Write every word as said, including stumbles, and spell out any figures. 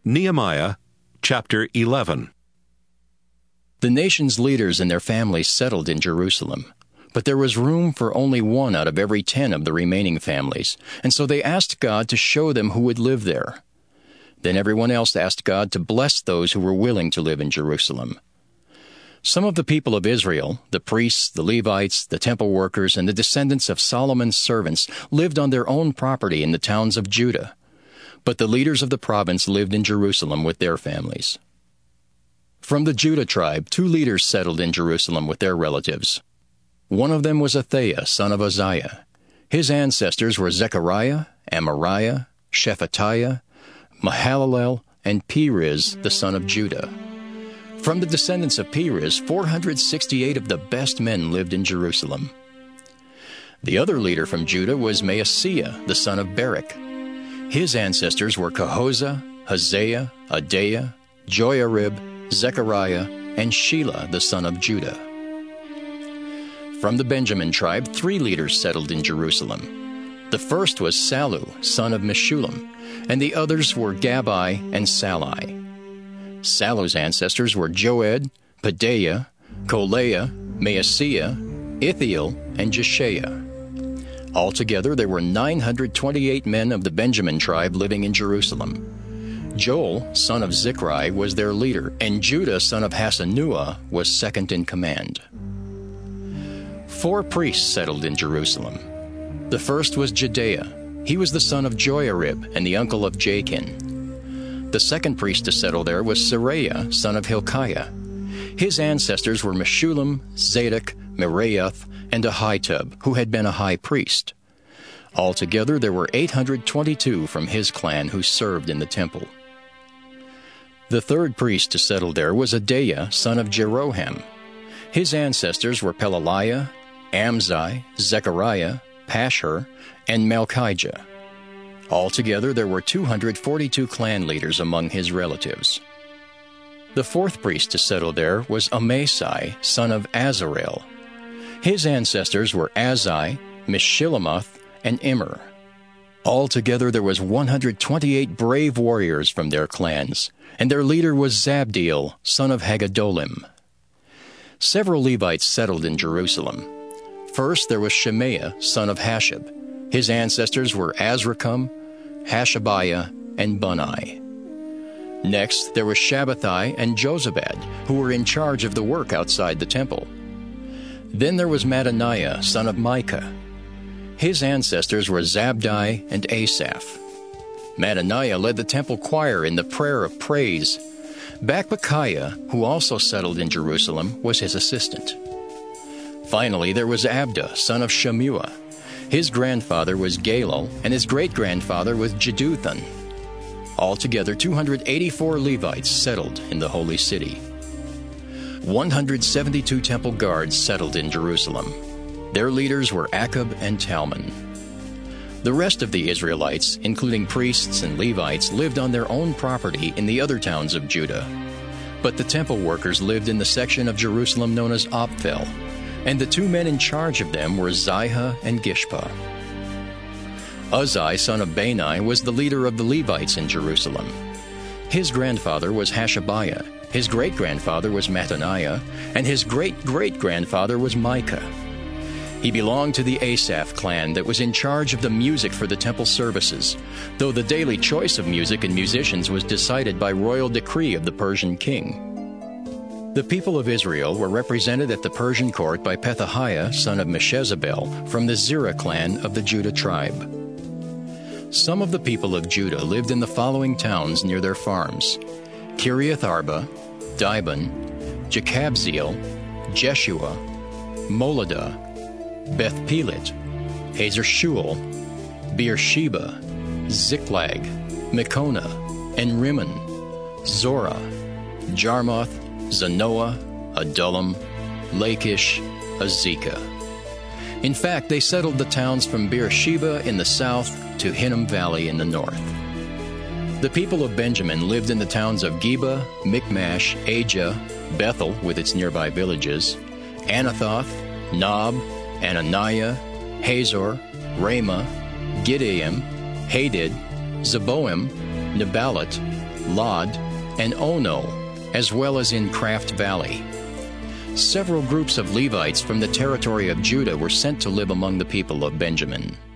Nehemiah chapter eleven. The nation's leaders and their families settled in Jerusalem, but there was room for only one out of every ten of the remaining families, and so they asked God to show them who would live there. Then everyone else asked God to bless those who were willing to live in Jerusalem. Some of the people of Israel, the priests, the Levites, the temple workers, and the descendants of Solomon's servants, lived on their own property in the towns of Judah. But the leaders of the province lived in Jerusalem with their families. From the Judah tribe, two leaders settled in Jerusalem with their relatives. One of them was Athaiah, son of Uzziah. His ancestors were Zechariah, Amariah, Shephatiah, Mahalalel, and Perez, the son of Judah. From the descendants of Perez, four hundred sixty-eight of the best men lived in Jerusalem. The other leader from Judah was Maaseiah, the son of Barak. His ancestors were Kohosah, Hosea, Adaiah, Joiarib, Zechariah, and Shelah, the son of Judah. From the Benjamin tribe, three leaders settled in Jerusalem. The first was Sallu, son of Meshullam, and the others were Gabai and Sallai. Sallu's ancestors were Joed, Pedaiah, Kolaiah, Maaseiah, Ithiel, and Jeshiah. Altogether, there were nine hundred twenty-eight men of the Benjamin tribe living in Jerusalem. Joel, son of Zichri, was their leader, and Judah, son of Hasenuah, was second in command. Four priests settled in Jerusalem. The first was Jedaiah. He was the son of Joiarib and the uncle of Jachin. The second priest to settle there was Seraiah, son of Hilkiah. His ancestors were Meshullam, Zadok, Meraioth, and Ahitub, who had been a high priest. Altogether, there were eight hundred twenty-two from his clan who served in the temple. The third priest to settle there was Adaiah, son of Jeroham. His ancestors were Pelaliah, Amzi, Zechariah, Pashhur, and Malchijah. Altogether, there were two hundred forty-two clan leaders among his relatives. The fourth priest to settle there was Amasai, son of Azarel. His ancestors were Azai, Meshillemoth, and Immer. Altogether, there was one hundred twenty-eight brave warriors from their clans, and their leader was Zabdiel, son of Haggedolim. Several Levites settled in Jerusalem. First, there was Shemaiah, son of Hashab. His ancestors were Azrikam, Hashabiah, and Bunai. Next, there was Shabbathai and Jozabad, who were in charge of the work outside the temple. Then there was Mattaniah, son of Micah. His ancestors were Zabdi and Asaph. Mattaniah led the temple choir in the prayer of praise. Bakbukiah, who also settled in Jerusalem, was his assistant. Finally, there was Abda, son of Shammua. His grandfather was Galal, and his great-grandfather was Jeduthun. Altogether, two hundred eighty-four Levites settled in the holy city. one hundred seventy-two temple guards settled in Jerusalem. Their leaders were Akub and Talmon. The rest of the Israelites, including priests and Levites, lived on their own property in the other towns of Judah. But the temple workers lived in the section of Jerusalem known as Ophel, and the two men in charge of them were Ziha and Gishpa. Uzzi, son of Bani, was the leader of the Levites in Jerusalem. His grandfather was Hashabiah, his great-grandfather was Mattaniah, and his great-great-grandfather was Micah. He belonged to the Asaph clan that was in charge of the music for the temple services, though the daily choice of music and musicians was decided by royal decree of the Persian king. The people of Israel were represented at the Persian court by Pethahiah, son of Meshezabel, from the Zerah clan of the Judah tribe. Some of the people of Judah lived in the following towns near their farms: Kiriath Arba, Dibon, Jekabzeel, Jeshua, Moladah, Beth Pelet, Hazer Shual, Beersheba, Ziklag, Mekona, and Rimmon, Zorah, Jarmuth, Zanoah, Adullam, Lachish, Azekah. In fact, they settled the towns from Beersheba in the south to Hinnom Valley in the north. The people of Benjamin lived in the towns of Geba, Michmash, Ajah, Bethel with its nearby villages, Anathoth, Nob, Ananiah, Hazor, Ramah, Gideam, Hadid, Zeboim, Nebalat, Lod, and Ono, as well as in Craft Valley. Several groups of Levites from the territory of Judah were sent to live among the people of Benjamin.